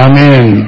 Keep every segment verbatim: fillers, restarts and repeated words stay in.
아멘.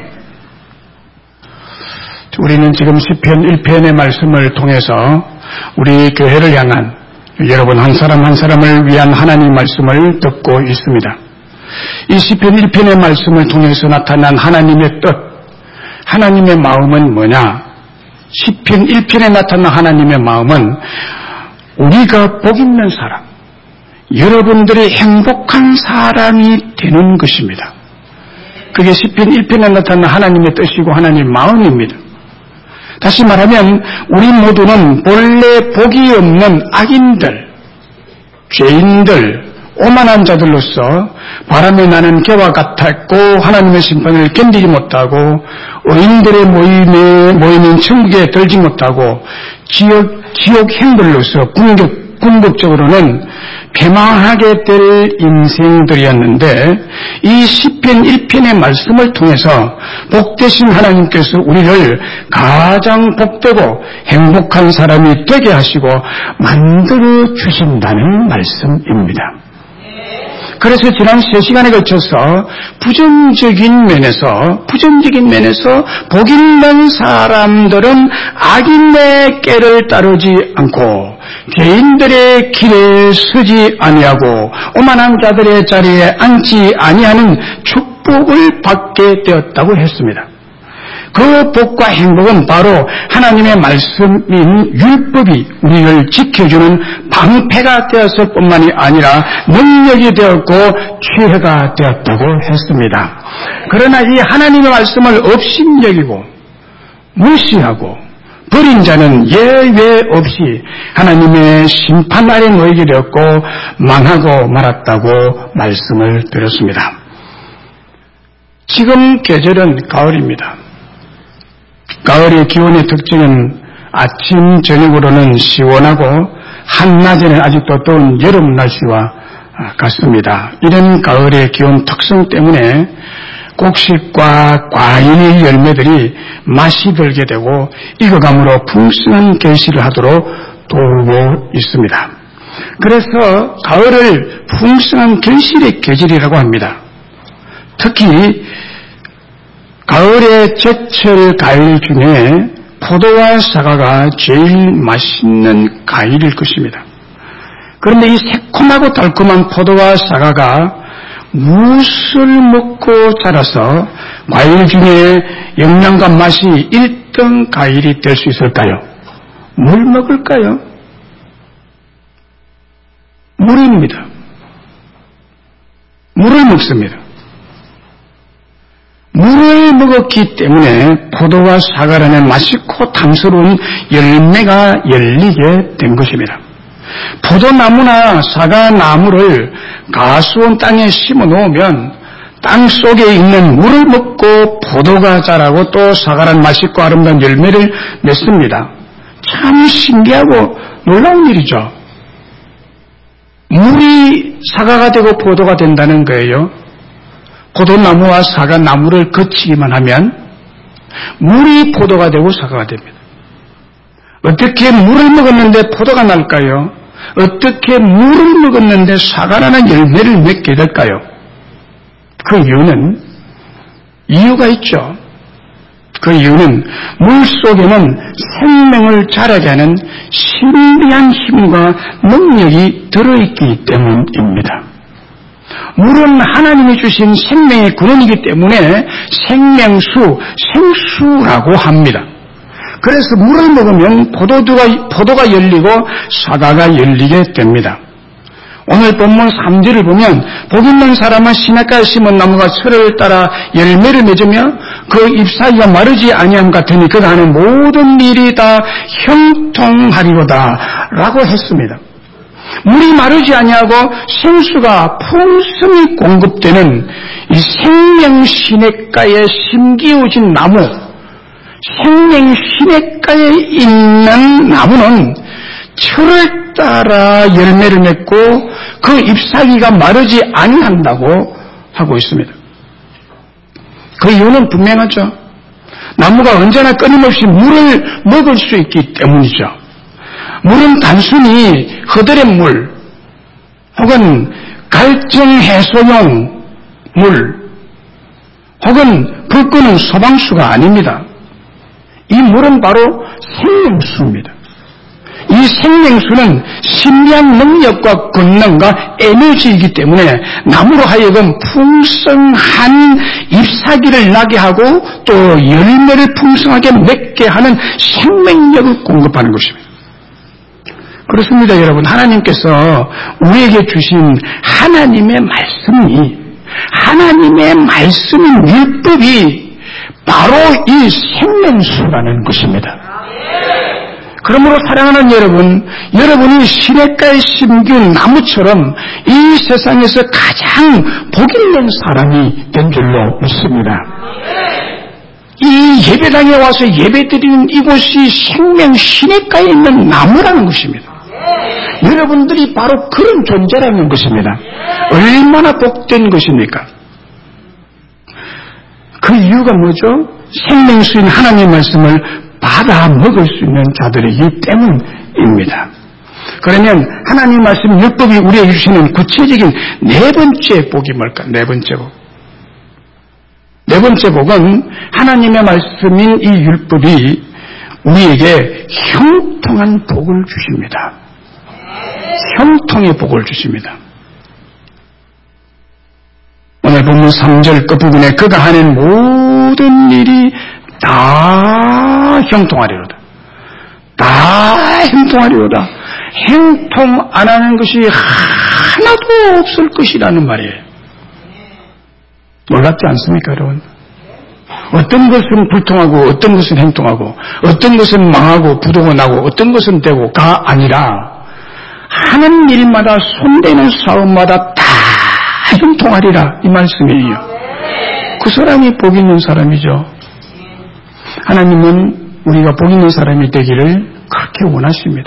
우리는 지금 시편 일 편의 말씀을 통해서 우리 교회를 향한 여러분 한 사람 한 사람을 위한 하나님 말씀을 듣고 있습니다. 이 시편 일 편의 말씀을 통해서 나타난 하나님의 뜻, 하나님의 마음은 뭐냐? 시편 일 편에 나타난 하나님의 마음은 우리가 복 있는 사람, 여러분들이 행복한 사람이 되는 것입니다. 그게 시편 일 편에 나타난 하나님의 뜻이고 하나님의 마음입니다. 다시 말하면 우리 모두는 본래 복이 없는 악인들, 죄인들, 오만한 자들로서 바람에 나는 개와 같았고 하나님의 심판을 견디지 못하고 의인들의 모임에 모이는 천국에 들지 못하고 지옥, 지옥 행들로서 궁극, 궁극적으로는 패망하게 될 인생들이었는데 이 시편 일 편의 말씀을 통해서 복되신 하나님께서 우리를 가장 복되고 행복한 사람이 되게 하시고 만들어 주신다는 말씀입니다. 그래서 지난 세 시간에 걸쳐서 부정적인 면에서 부정적인 면에서 복 있는 사람들은 악인의 꾀를 따르지 않고 죄인들의 길에 서지 아니하고 오만한 자들의 자리에 앉지 아니하는 축복을 받게 되었다고 했습니다. 그 복과 행복은 바로 하나님의 말씀인 율법이 우리를 지켜주는 방패가 되었을 뿐만이 아니라 능력이 되었고 지혜가 되었다고 했습니다. 그러나 이 하나님의 말씀을 업신여기고 무시하고 버린 자는 예외 없이 하나님의 심판 아래 놓이게 되었고 망하고 말았다고 말씀을 드렸습니다. 지금 계절은 가을입니다. 가을의 기온의 특징은 아침 저녁으로는 시원하고 한낮에는 아직도 더운 여름 날씨와 같습니다. 이런 가을의 기온 특성 때문에 곡식과 과일의 열매들이 맛이 들게 되고 익어감으로 풍성한 결실을 하도록 도우고 있습니다. 그래서 가을을 풍성한 결실의 계절이라고 합니다. 특히 가을의 제철 과일 중에 포도와 사과가 제일 맛있는 과일일 것입니다. 그런데 이 새콤하고 달콤한 포도와 사과가 무엇을 먹고 자라서 과일 중에 영양과 맛이 일 등 과일이 될 수 있을까요? 뭘 먹을까요? 물입니다. 물을 먹습니다. 물을 먹었기 때문에 포도와 사과라는 맛있고 탐스러운 열매가 열리게 된 것입니다. 포도나무나 사과나무를 가수원 땅에 심어 놓으면 땅 속에 있는 물을 먹고 포도가 자라고 또 사과란 맛있고 아름다운 열매를 맺습니다. 참 신기하고 놀라운 일이죠. 물이 사과가 되고 포도가 된다는 거예요. 포도나무와 사과나무를 거치기만 하면 물이 포도가 되고 사과가 됩니다. 어떻게 물을 먹었는데 포도가 날까요? 어떻게 물을 먹었는데 사과라는 열매를 맺게 될까요? 그 이유는 이유가 있죠. 그 이유는 물 속에는 생명을 자라게 하는 신비한 힘과 능력이 들어있기 때문입니다. 물은 하나님이 주신 생명의 근원이기 때문에 생명수, 생수라고 합니다. 그래서 물을 먹으면 포도가, 포도가 열리고 사과가 열리게 됩니다. 오늘 본문 삼 절을 보면 복 있는 사람은 시냇가에 심은 나무가 철을 따라 열매를 맺으며 그 잎사귀가 마르지 아니함 같으니 그가 하는 모든 일이 다 형통하리로다 라고 했습니다. 물이 마르지 아니하고 생수가 풍성히 공급되는 이 생명 시냇가에 심기어진 나무, 생명 시냇가에 있는 나무는 철을 따라 열매를 맺고 그 잎사귀가 마르지 아니한다고 하고 있습니다. 그 이유는 분명하죠. 나무가 언제나 끊임없이 물을 먹을 수 있기 때문이죠. 물은 단순히 허들의 물 혹은 갈증 해소용 물 혹은 그 끈은 소방수가 아닙니다. 이 물은 바로 생명수입니다. 이 생명수는 신비한 능력과 권능과 에너지이기 때문에 나무로 하여금 풍성한 잎사귀를 나게 하고 또 열매를 풍성하게 맺게 하는 생명력을 공급하는 것입니다. 그렇습니다, 여러분. 하나님께서 우리에게 주신 하나님의 말씀이, 하나님의 말씀인 율법이 바로 이 생명수라는 것입니다. 그러므로 사랑하는 여러분, 여러분이 시냇가에 심긴 나무처럼 이 세상에서 가장 복있는 사람이 된 줄로 믿습니다. 이 예배당에 와서 예배드리는 이곳이 생명 시냇가에 있는 나무라는 것입니다. 여러분들이 바로 그런 존재라는 것입니다. 얼마나 복된 것입니까? 그 이유가 뭐죠? 생명수인 하나님의 말씀을 받아 먹을 수 있는 자들이기 때문입니다. 그러면 하나님 말씀 율법이 우리에게 주시는 구체적인 네 번째 복이 뭘까? 네 번째 복. 네 번째 복은 하나님의 말씀인 이 율법이 우리에게 형통한 복을 주십니다. 형통의 복을 주십니다. 오늘 본문 삼 절 끝부분에 그가 하는 모든 일이 다 형통하리로다. 다 형통하리로다. 형통 안 하는 것이 하나도 없을 것이라는 말이에요. 놀랍지 않습니까, 여러분? 어떤 것은 불통하고 어떤 것은 형통하고 어떤 것은 망하고 부도가 나고 어떤 것은 되고가 아니라 하는 일마다 손대는 사업마다 다 형통하리라 이 말씀이에요. 그 사람이 복 있는 사람이죠. 하나님은 우리가 복 있는 사람이 되기를 그렇게 원하십니다.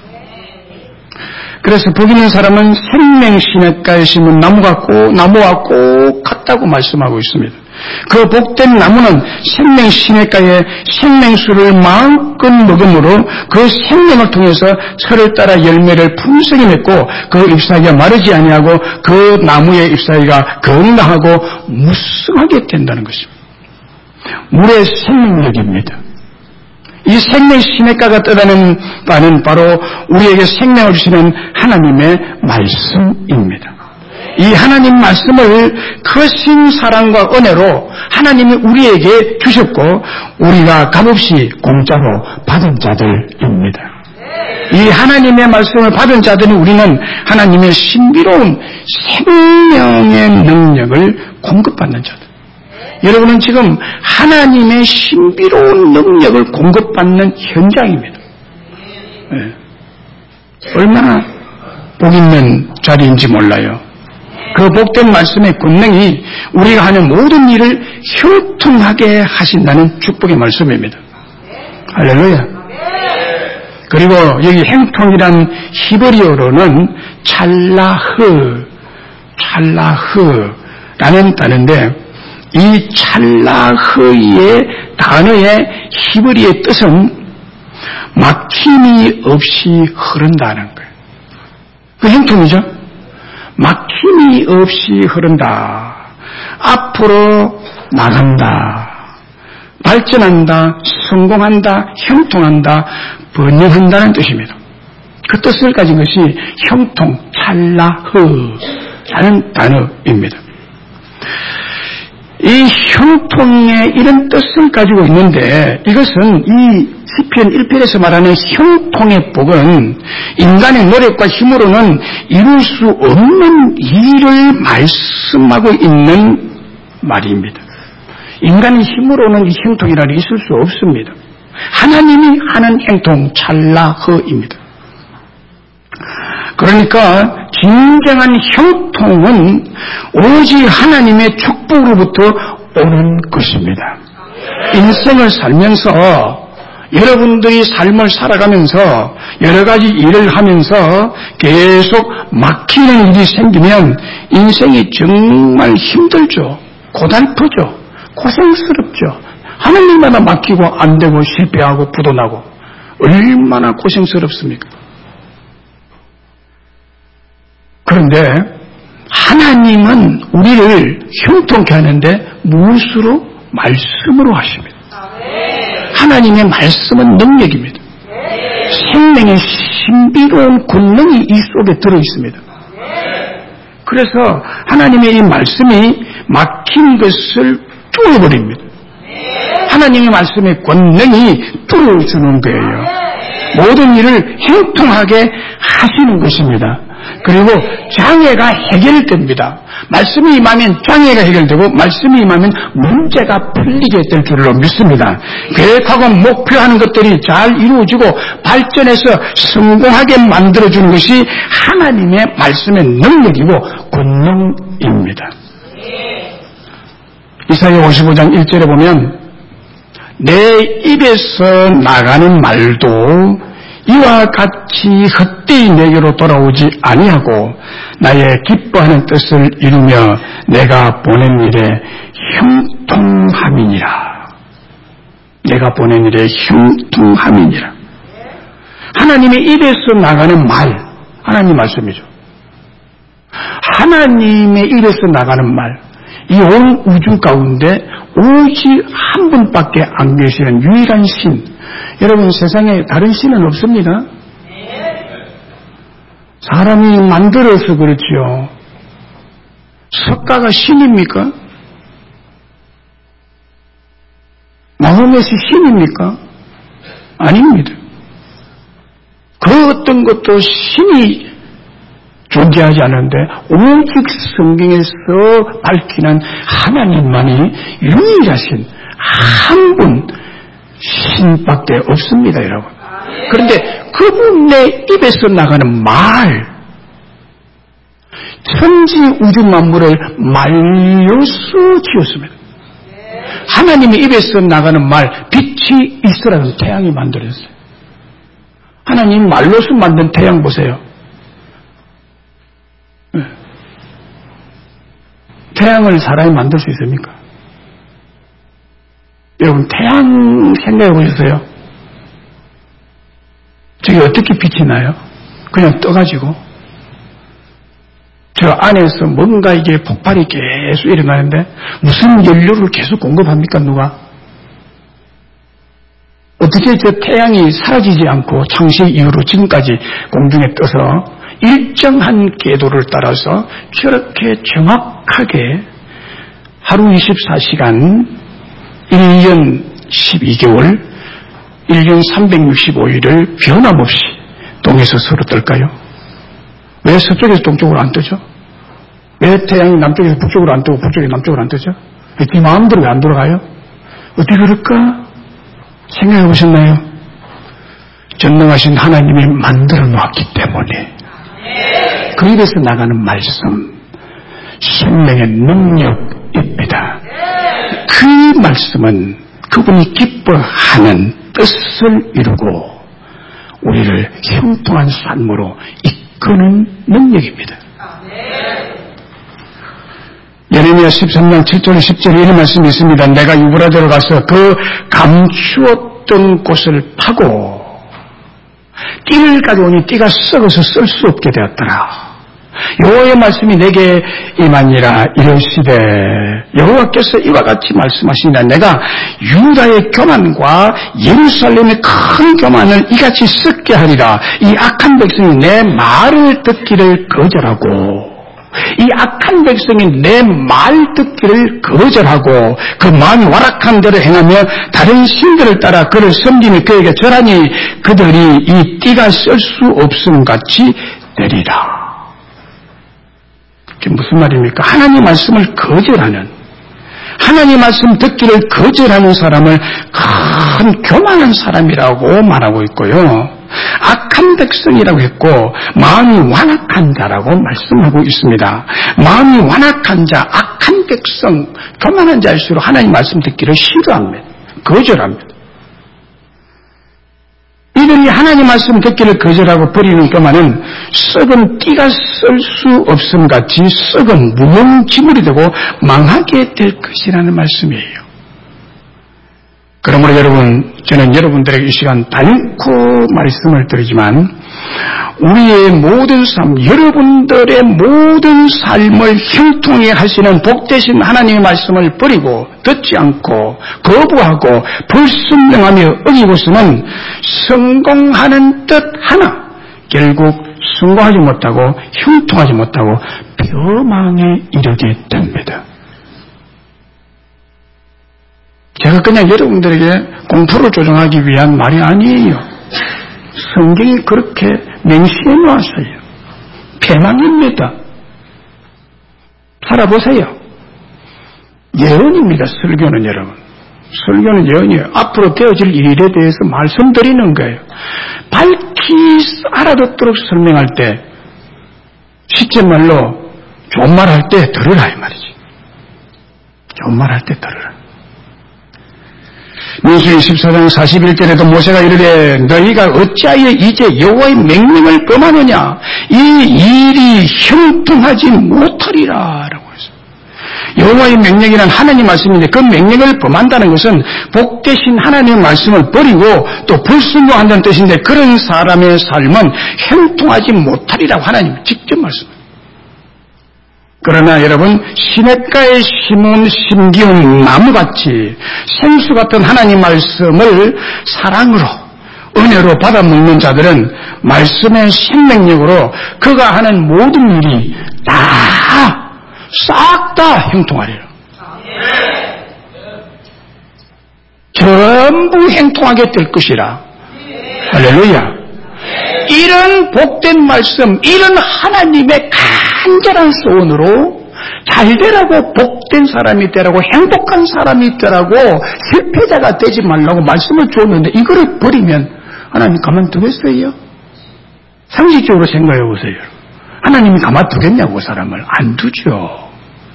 그래서 복 있는 사람은 생명 시냇가에 심은 나무 같고 나무와 꼭 같다고 말씀하고 있습니다. 그 복된 나무는 생명 시냇가에 생명수를 마음껏 먹음으로 그 생명을 통해서 철을 따라 열매를 풍성히 맺고 그 잎사귀가 마르지 아니하고 그 나무의 잎사귀가 건강하고 무성하게 된다는 것입니다. 물의 생명력입니다. 이 생명 시냇가가 떠나는 바는 바로 우리에게 생명을 주시는 하나님의 말씀입니다. 이 하나님 말씀을 크신 사랑과 은혜로 하나님이 우리에게 주셨고 우리가 값없이 공짜로 받은 자들입니다. 이 하나님의 말씀을 받은 자들은 우리는 하나님의 신비로운 생명의 능력을 공급받는 자들. 여러분은 지금 하나님의 신비로운 능력을 공급받는 현장입니다. 네. 얼마나 복 있는 자리인지 몰라요. 그 복된 말씀의 권능이 우리가 하는 모든 일을 형통하게 하신다는 축복의 말씀입니다. 할렐루야. 그리고 여기 형통이란 히브리어로는 찰라흐, 찰라흐라는 단어인데 이 찰라흐의 단어의 히브리의 뜻은 막힘이 없이 흐른다는 거예요. 그 형통이죠. 막힘이 없이 흐른다. 앞으로 나간다. 발전한다. 성공한다. 형통한다. 번영한다는 뜻입니다. 그 뜻을 가진 것이 형통, 찰라흐라는 단어입니다. 이 형통의 이런 뜻을 가지고 있는데 이것은 이 시편 일 편에서 말하는 형통의 복은 인간의 노력과 힘으로는 이룰 수 없는 일을 말씀하고 있는 말입니다. 인간의 힘으로는 이 형통이라는 게 있을 수 없습니다. 하나님이 하는 형통, 찰라흐입니다. 그러니까 진정한 형통은 오직 하나님의 축복으로부터 오는 것입니다. 인생을 살면서 여러분들이 삶을 살아가면서 여러 가지 일을 하면서 계속 막히는 일이 생기면 인생이 정말 힘들죠. 고달프죠. 고생스럽죠. 하는 일마다 막히고 안 되고 실패하고 부도나고 얼마나 고생스럽습니까? 그런데 하나님은 우리를 형통케 하는데 무엇으로? 말씀으로 하십니다. 하나님의 말씀은 능력입니다. 생명의 신비로운 권능이 이 속에 들어있습니다. 그래서 하나님의 이 말씀이 막힌 것을 뚫어버립니다. 하나님의 말씀의 권능이 뚫어주는 거예요. 모든 일을 형통하게 하시는 것입니다. 그리고 장애가 해결됩니다. 말씀이 임하면 장애가 해결되고 말씀이 임하면 문제가 풀리게 될 줄로 믿습니다. 계획하고 목표하는 것들이 잘 이루어지고 발전해서 성공하게 만들어주는 것이 하나님의 말씀의 능력이고 권능입니다. 이사야 오십오 장 일 절에 보면 내 입에서 나가는 말도 이와 같이 헛되이 내게로 돌아오지 아니하고 나의 기뻐하는 뜻을 이루며 내가 보낸 일에 형통함이니라. 내가 보낸 일에 형통함이니라. 하나님의 입에서 나가는 말, 하나님 말씀이죠. 하나님의 입에서 나가는 말, 이 온 우주 가운데 오직 한 분밖에 안 계시는 유일한 신. 여러분, 세상에 다른 신은 없습니다. 사람이 만들어서 그렇지요. 석가가 신입니까? 마호멧이 신입니까? 아닙니다. 그 어떤 것도 신이 존재하지 않는데 오직 성경에서 밝히는 하나님만이 유일하신 한 분 신밖에 없습니다, 여러분. 그런데 그분의 입에서 나가는 말, 천지 우주 만물을 말로서 지었습니다. 하나님의 입에서 나가는 말, 빛이 있으라는 태양이 만들어졌어요. 하나님 말로서 만든 태양 보세요. 태양을 사람이 만들 수 있습니까? 여러분, 태양 생각해 보셨어요? 저게 어떻게 빛이 나요? 그냥 떠가지고. 저 안에서 뭔가 이게 폭발이 계속 일어나는데 무슨 연료를 계속 공급합니까, 누가? 어떻게 저 태양이 사라지지 않고 창세 이후로 지금까지 공중에 떠서 일정한 궤도를 따라서 저렇게 정확하게 하루 이십사 시간, 일 년 십이 개월, 일 년 삼백육십오 일을 변함없이 동에서 서로 뜰까요? 왜 서쪽에서 동쪽으로 안 뜨죠? 왜 태양이 남쪽에서 북쪽으로 안 뜨고 북쪽에서 남쪽으로 안 뜨죠? 네 마음대로 왜 안 돌아가요? 어떻게 그럴까? 생각해 보셨나요? 전능하신 하나님이 만들어 놓았기 때문에 그 입에서 나가는 말씀, 생명의 능력입니다. 그 말씀은 그분이 기뻐하는 뜻을 이루고 우리를 형통한 삶으로 이끄는 능력입니다. 예레미야 십삼 장 칠 절 십 절에 이런 말씀이 있습니다. 내가 유브라데로 가서 그 감추었던 곳을 파고 띠를 가져오니 띠가 썩어서 쓸 수 없게 되었더라. 여호와의 말씀이 내게 임하니라. 이르시되 여호와께서 이와 같이 말씀하시니라. 내가 유다의 교만과 예루살렘의 큰 교만을 이같이 썩게 하리라. 이 악한 백성이 내 말을 듣기를 거절하고 이 악한 백성이 내 말 듣기를 거절하고 그 마음이 완악한 대로 행하며 다른 신들을 따라 그를 섬기며 그에게 절하니 그들이 이 띠가 쓸 수 없음 같이 되리라. 이게 무슨 말입니까? 하나님 말씀을 거절하는, 하나님 말씀 듣기를 거절하는 사람을 큰 교만한 사람이라고 말하고 있고요. 악한 백성이라고 했고 마음이 완악한 자라고 말씀하고 있습니다. 마음이 완악한 자, 악한 백성, 교만한 자일수록 하나님 말씀 듣기를 싫어합니다. 거절합니다. 이들이 하나님 말씀 듣기를 거절하고 버리는 교만은 썩은 띠가 쓸 수 없음 같이 썩은 무용지물이 되고 망하게 될 것이라는 말씀이에요. 그러므로 여러분, 저는 여러분들에게 이 시간 단코 말씀을 드리지만 우리의 모든 삶, 여러분들의 모든 삶을 형통하게 하시는 복되신 하나님의 말씀을 버리고 듣지 않고 거부하고 불순종하며 어기고서는 성공하는 듯 하나 결국 성공하지 못하고 형통하지 못하고 폐망에 이르게 됩니다. 제가 그냥 여러분들에게 공포를 조정하기 위한 말이 아니에요. 성경이 그렇게 명시해 놓았어요. 폐망입니다. 살아보세요. 예언입니다. 설교는 여러분. 설교는 예언이에요. 앞으로 되어질 일에 대해서 말씀드리는 거예요. 밝히 알아듣도록 설명할 때 실제말로 좋은 말 할 때 들으라 이 말이지. 좋은 말 할 때 들으라. 민수기 십사 장 사십일 절에도 모세가 이르되 너희가 어찌하여 이제 여호와의 명령을 범하느냐 이 일이 형통하지 못하리라 라고 했어요. 여호와의 명령이란 하나님 말씀인데 그 명령을 범한다는 것은 복되신 하나님의 말씀을 버리고 또 불순종한다는 뜻인데 그런 사람의 삶은 형통하지 못하리라고 하나님 직접 말씀합니다. 그러나 여러분 시냇가에 심은 심기운 나무같이 생수 같은 하나님 말씀을 사랑으로 은혜로 받아먹는 자들은 말씀의 생명력으로 그가 하는 모든 일이 다 싹 다 형통하리라. 전부 형통하게 될 것이라. 할렐루야. 이런 복된 말씀, 이런 하나님의 간절한 소원으로 잘 되라고 복된 사람이 되라고 행복한 사람이 되라고 실패자가 되지 말라고 말씀을 줬는데 이거를 버리면 하나님 가만두겠어요? 상식적으로 생각해 보세요. 하나님이 가만두겠냐고 사람을 안 두죠.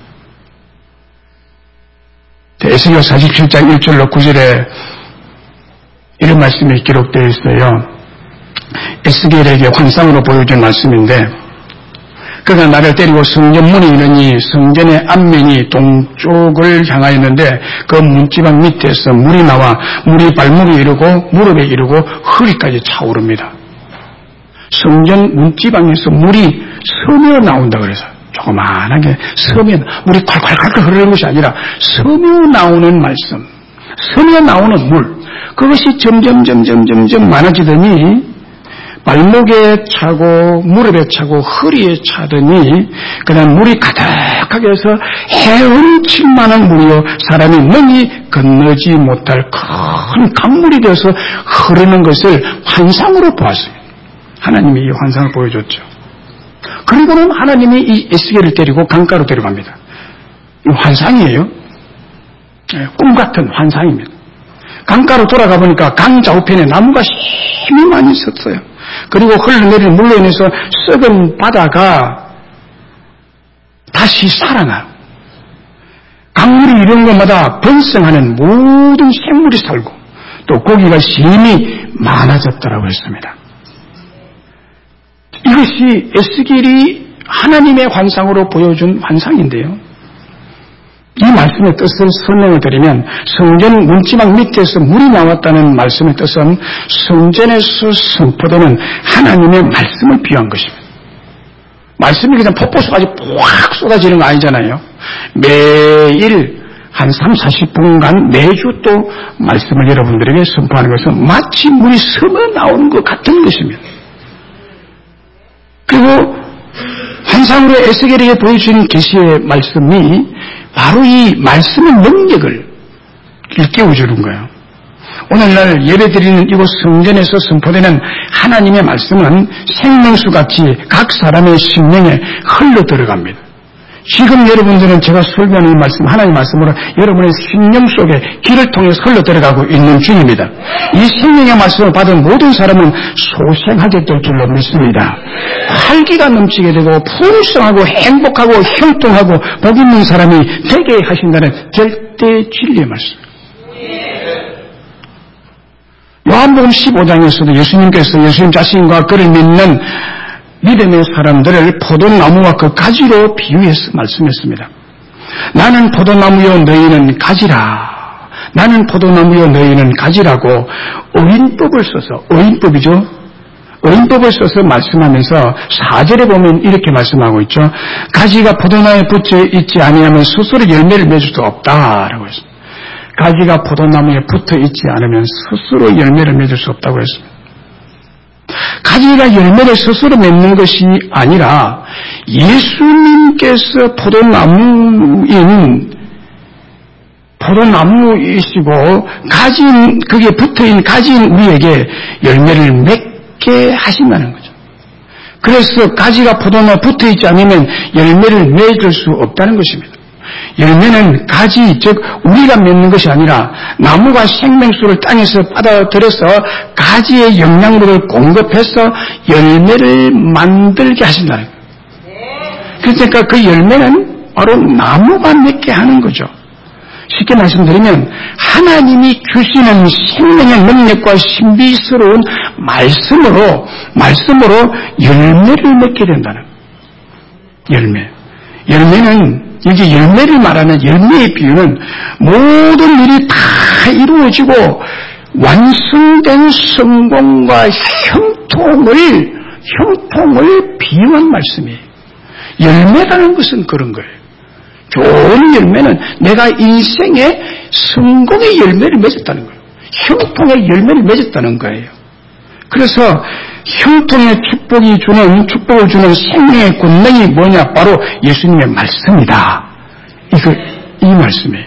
에스겔 사십칠 장 일 절로 구 절에 이런 말씀이 기록되어 있어요. 에스겔에게 환상으로 보여준 말씀인데 그가 나를 데리고 성전 문에 이르니 성전의 앞면이 동쪽을 향하였는데 그 문지방 밑에서 물이 나와 물이 발목에 이르고 무릎에 이르고 허리까지 차오릅니다. 성전 문지방에서 물이 서며 나온다 그래서 조그만하게 서며 물이 콸콸콸 흐르는 것이 아니라 서며 나오는 말씀, 서며 나오는 물 그것이 점점 점점 점점 많아지더니 발목에 차고 무릎에 차고 허리에 차더니 그냥 물이 가득하게 해서 헤엄칠 만한 물이요 사람이 능히 건너지 못할 큰 강물이 되어서 흐르는 것을 환상으로 보았습니다. 하나님이 이 환상을 보여줬죠. 그리고는 하나님이 이 에스겔을 데리고 강가로 데려갑니다. 이 환상이에요. 꿈 같은 환상입니다. 강가로 돌아가 보니까 강 좌우편에 나무가 힘이 많이 있었어요. 그리고 흘러내리는 물로 인해서 썩은 바다가 다시 살아나요. 강물이 이런 것마다 번성하는 모든 생물이 살고 또 고기가 심히 많아졌다고 했습니다. 이것이 에스겔이 하나님의 환상으로 보여준 환상인데요. 이 말씀의 뜻을 설명을 드리면 성전 문지방 밑에서 물이 나왔다는 말씀의 뜻은 성전에서 선포되는 하나님의 말씀을 비유한 것입니다. 말씀이 그냥 폭포수까지 푹 쏟아지는 거 아니잖아요. 매일 한 삼, 사십 분간 매주 또 말씀을 여러분들에게 선포하는 것은 마치 물이 서머 나오는 것 같은 것입니다. 그리고 환상으로 에스겔에게 보여준 계시의 말씀이 바로 이 말씀의 능력을 일깨워주는 거예요. 오늘날 예배드리는 이곳 성전에서 선포되는 하나님의 말씀은 생명수같이 각 사람의 심령에 흘러들어갑니다. 지금 여러분들은 제가 설교하는 이 말씀, 하나님의 말씀으로 여러분의 심령 속에 길을 통해서 흘러들어가고 있는 중입니다. 이 생명의 말씀을 받은 모든 사람은 소생하게 될 줄로 믿습니다. 활기가 넘치게 되고 풍성하고 행복하고 형통하고 복 있는 사람이 되게 하신다는 절대 진리의 말씀. 요한복음 십오 장에서도 예수님께서 예수님 자신과 그를 믿는 믿음의 사람들을 포도나무와 그 가지로 비유해서 말씀했습니다. 나는 포도나무여 너희는 가지라. 나는 포도나무여 너희는 가지라고 어인법을 써서, 어인법이죠. 어인법을 써서 말씀하면서 사 절에 보면 이렇게 말씀하고 있죠. 가지가 포도나무에 붙어 있지 아니하면 스스로 열매를 맺을 수 없다라고 했습니다. 가지가 포도나무에 붙어 있지 않으면 스스로 열매를 맺을 수 없다고 했습니다. 가지가 열매를 스스로 맺는 것이 아니라 예수님께서 포도나무인 포도나무이시고 가지인 거기에 붙어있는 가지인 우리에게 열매를 맺게 하신다는 거죠. 그래서 가지가 포도나무에 붙어있지 않으면 열매를 맺을 수 없다는 것입니다. 열매는 가지, 즉 우리가 맺는 것이 아니라 나무가 생명수를 땅에서 받아들여서 가지의 영양분을 공급해서 열매를 만들게 하신다는 거예요. 그러니까 그 열매는 바로 나무가 맺게 하는 거죠. 쉽게 말씀드리면 하나님이 주시는 생명의 능력과 신비스러운 말씀으로 말씀으로 열매를 맺게 된다는 거예요. 열매. 열매는 여기 열매를 말하는 열매의 비유는 모든 일이 다 이루어지고 완성된 성공과 형통을 형통을 비유한 말씀이에요. 열매라는 것은 그런 거예요. 좋은 열매는 내가 인생의 성공의 열매를 맺었다는 거예요. 형통의 열매를 맺었다는 거예요. 그래서 형통의 축복이 주는 축복을 주는 생명의 권능이 뭐냐? 바로 예수님의 말씀이다. 이거 이 말씀이에요.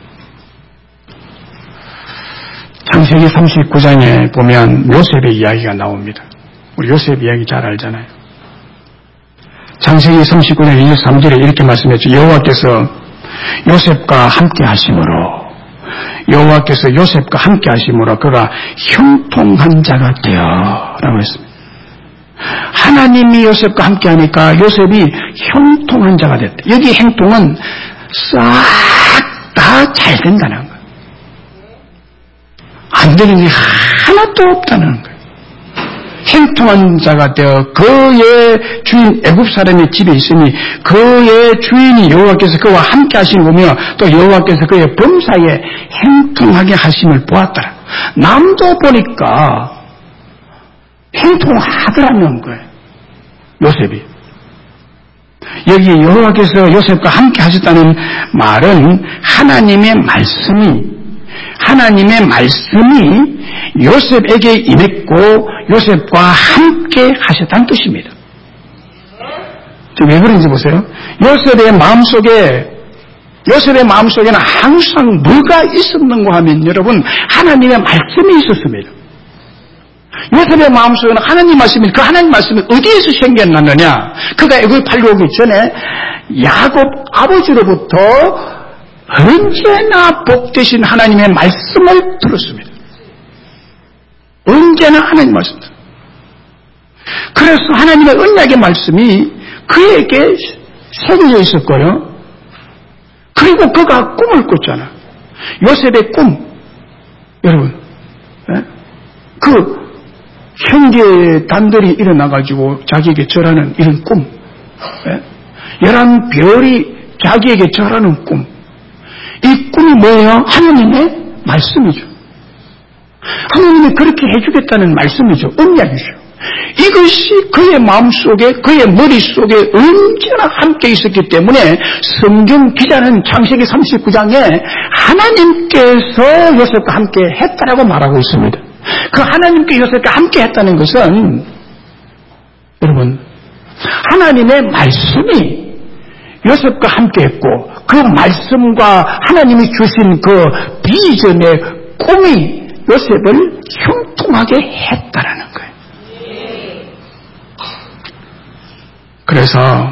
창세기 삼십구 장에 보면 요셉의 이야기가 나옵니다. 우리 요셉 이야기 잘 알잖아요. 창세기 삼십구 장 이십삼 절에 이렇게 말씀했죠. 여호와께서 요셉과 함께 하심으로 여호와께서 요셉과 함께 하심으로 그가 형통한 자가 되어라고 했습니다. 하나님이 요셉과 함께 하니까 요셉이 형통한 자가 됐다. 여기 형통은 싹 다 잘 된다는 거예요. 안 되는 게 하나도 없다는 거예요. 형통한 자가 되어 그의 주인 애굽 사람의 집에 있으니 그의 주인이 여호와께서 그와 함께 하시는 거며 또 여호와께서 그의 범사에 형통하게 하심을 보았더라. 남도 보니까 형통하더라는 거예요. 요셉이. 여기 여호와께서 요셉과 함께 하셨다는 말은 하나님의 말씀이 하나님의 말씀이 요셉에게 임했고 요셉과 함께 하셨다는 뜻입니다. 왜 그런지 보세요. 요셉의 마음속에 요셉의 마음속에는 항상 뭐가 있었는가 하면 여러분 하나님의 말씀이 있었습니다. 요셉의 마음속에는 하나님 말씀이 그 하나님 말씀이 어디에서 생겨났느냐? 그가 애굽에 팔려오기 전에 야곱 아버지로부터 언제나 복되신 하나님의 말씀을 들었습니다. 언제나 하나님 말씀. 그래서 하나님의 언약의 말씀이 그에게 새겨져 있었고요. 그리고 그가 꿈을 꿨잖아. 요셉의 꿈. 여러분, 네? 그 형제 단들이 일어나가지고 자기에게 절하는 이런 꿈. 네? 열한 별이 자기에게 절하는 꿈. 이 꿈이 뭐예요? 하나님의 말씀이죠. 하나님이 그렇게 해주겠다는 말씀이죠. 언약이죠. 이것이 그의 마음속에 그의 머릿속에 언제나 함께 있었기 때문에 성경 기자는 창세기 삼십구 장에 하나님께서 요셉과 함께 했다라고 말하고 있습니다. 그 하나님께 요셉과 함께 했다는 것은 여러분 하나님의 말씀이 요셉과 함께 했고 그 말씀과 하나님이 주신 그 비전의 꿈이 요셉을 형통하게 했다라는 거예요. 그래서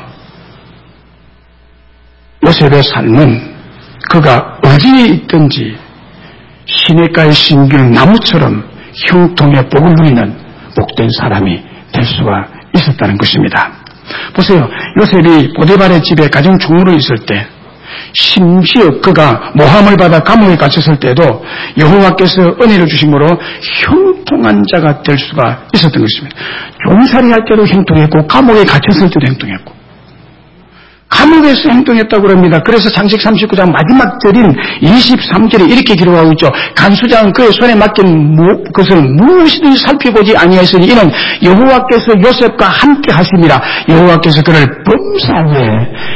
요셉의 삶은 그가 어디에 있든지 시냇가의 신길 나무처럼 형통의 복을 누리는 복된 사람이 될 수가 있었다는 것입니다. 보세요. 요셉이 보디발의 집에 가정 총무로 있을 때 심지어 그가 모함을 받아 감옥에 갇혔을 때도 여호와께서 은혜를 주심으로 형통한 자가 될 수가 있었던 것입니다. 종살이 할 때도 형통했고 감옥에 갇혔을 때도 형통했고 감옥에서 행동했다고 합니다. 그래서 창세기 삼십구 장 마지막 절인 이십삼 절에 이렇게 기록하고 있죠. 간수장은 그의 손에 맡긴 무, 그것을 무엇이든지 살펴보지 아니하였으니 이는 여호와께서 요셉과 함께 하심이라. 여호와께서 그를 범사에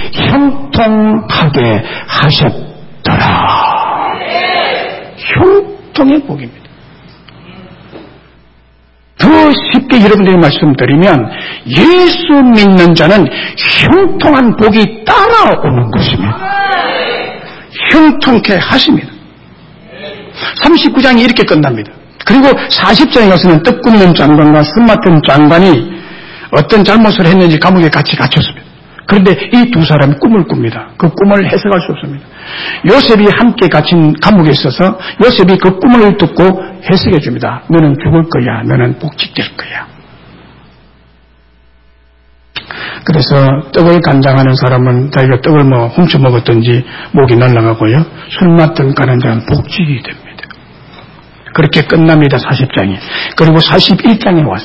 형통하게 하셨더라. 형통의 복입니다. 더 쉽게 여러분들이 말씀드리면 예수 믿는 자는 형통한 복이 따라오는 것입니다. 형통케 하십니다. 삼십구 장이 이렇게 끝납니다. 그리고 사십 장에 가서는 떡 굽는 장관과 쓴 맡은 장관이 어떤 잘못을 했는지 감옥에 같이 갇혔습니다. 그런데 이 두 사람이 꿈을 꿉니다. 그 꿈을 해석할 수 없습니다. 요셉이 함께 갇힌 감옥에 있어서 요셉이 그 꿈을 듣고 해석해 줍니다. 너는 죽을 거야. 너는 복직될 거야. 그래서 떡을 간장하는 사람은 자기가 떡을 뭐 훔쳐 먹었든지 목이 날아가고요. 술 맡은 가는 자는 복직이 됩니다. 그렇게 끝납니다. 사십 장이. 그리고 사십일 장에 와서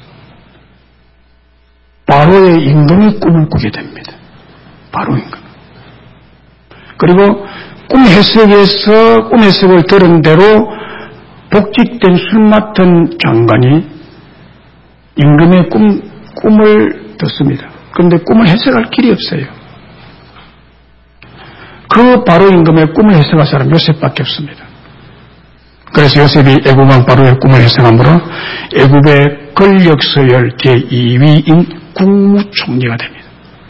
바로의 임금이 꿈을 꾸게 됩니다. 바로 임금. 그리고 꿈 해석에서 꿈 해석을 들은 대로 복직된 술 맡은 장관이 임금의 꿈, 꿈을 듣습니다. 그런데 꿈을 해석할 길이 없어요. 그 바로 임금의 꿈을 해석할 사람 요셉밖에 없습니다. 그래서 요셉이 애국왕 바로의 꿈을 해석함으로 애국의 권력서열 제이 위인 국무총리가 됩니다.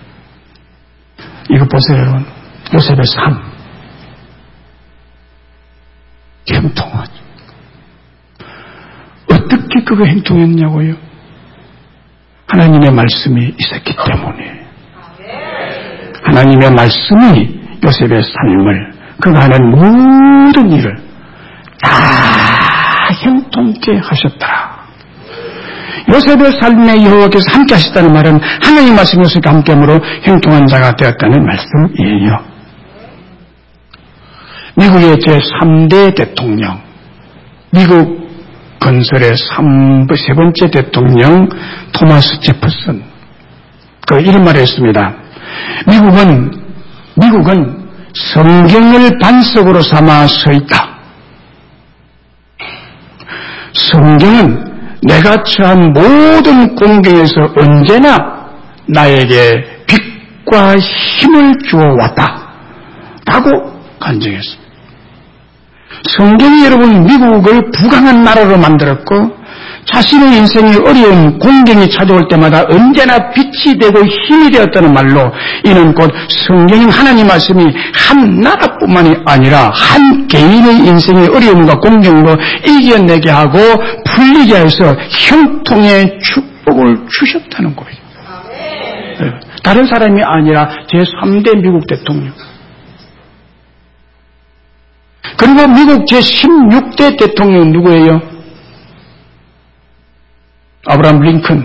이거 보세요, 여러분. 요셉의 삶. 형통하죠. 어떻게 그거 행통했냐고요? 하나님의 말씀이 있었기 때문에. 하나님의 말씀이 요셉의 삶을, 그가 하는 모든 일을 다 형통케 하셨더라. 요셉의 삶에 여호와께서 함께 하셨다는 말은 하나님 말씀 요셉과 함께함으로 형통한 자가 되었다는 말씀이에요. 미국의 제삼 대 대통령, 미국 건설의 세 번째 대통령 토마스 제퍼슨, 그 이런 말을 했습니다. 미국은 미국은 성경을 반석으로 삼아 서 있다. 성경은 내가 처한 모든 공경에서 언제나 나에게 빛과 힘을 주어왔다 라고 간증했습니다. 성경이 여러분 미국을 부강한 나라로 만들었고 자신의 인생이 어려운 공경이 찾아올 때마다 언제나 빛이 되고 힘이 되었다는 말로 이는 곧 성경인 하나님 말씀이 한 나라뿐만이 아니라 한 개인의 인생의 어려움과 공경으로 이겨내게 하고 풀리게 해서 형통의 축복을 주셨다는 거예요. 네. 다른 사람이 아니라 제삼 대 미국 대통령. 그리고 미국 제십육 대 대통령은 누구예요? 아브라함 링컨.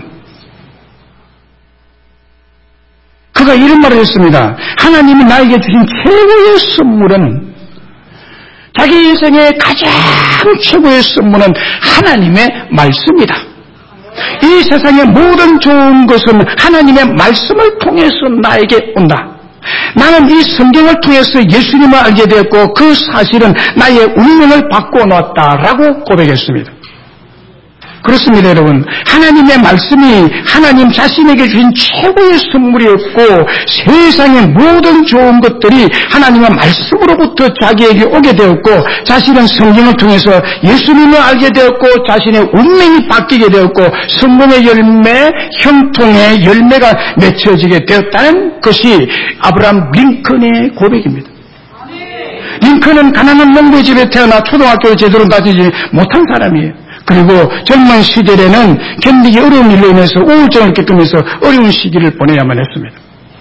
그가 이런 말을 했습니다. 하나님이 나에게 주신 최고의 선물은, 자기 인생의 가장 최고의 선물은 하나님의 말씀이다. 이 세상의 모든 좋은 것은 하나님의 말씀을 통해서 나에게 온다. 나는 이 성경을 통해서 예수님을 알게 되었고 그 사실은 나의 운명을 바꿔놓았다라고 고백했습니다. 그렇습니다, 여러분. 하나님의 말씀이 하나님 자신에게 주신 최고의 선물이었고 세상의 모든 좋은 것들이 하나님의 말씀으로부터 자기에게 오게 되었고 자신은 성경을 통해서 예수님을 알게 되었고 자신의 운명이 바뀌게 되었고 성공의 열매, 형통의 열매가 맺혀지게 되었다는 것이 아브라함 링컨의 고백입니다. 링컨은 가난한 농부의 집에 태어나 초등학교를 제대로 다니지 못한 사람이에요. 그리고 젊은 시절에는 견디기 어려운 일로 인해서 우울증을 겪으면서 어려운 시기를 보내야만 했습니다.